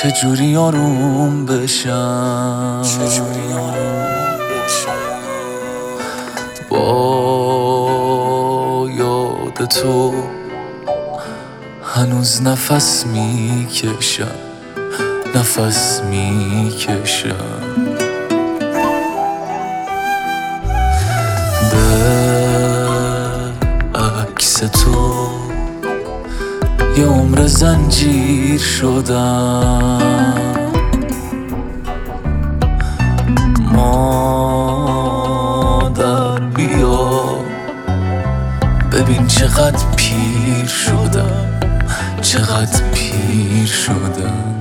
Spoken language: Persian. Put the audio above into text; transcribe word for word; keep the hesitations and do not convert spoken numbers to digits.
چجوری آروم بشم، چجوری آروم بشم با یاد تو هنوز نفس میکشم، نفس میکشم. به عکس تو یه عمر زنجیر شدم، مادر بیا ببین چقدر پیر شدم، چقدر پیر شدم.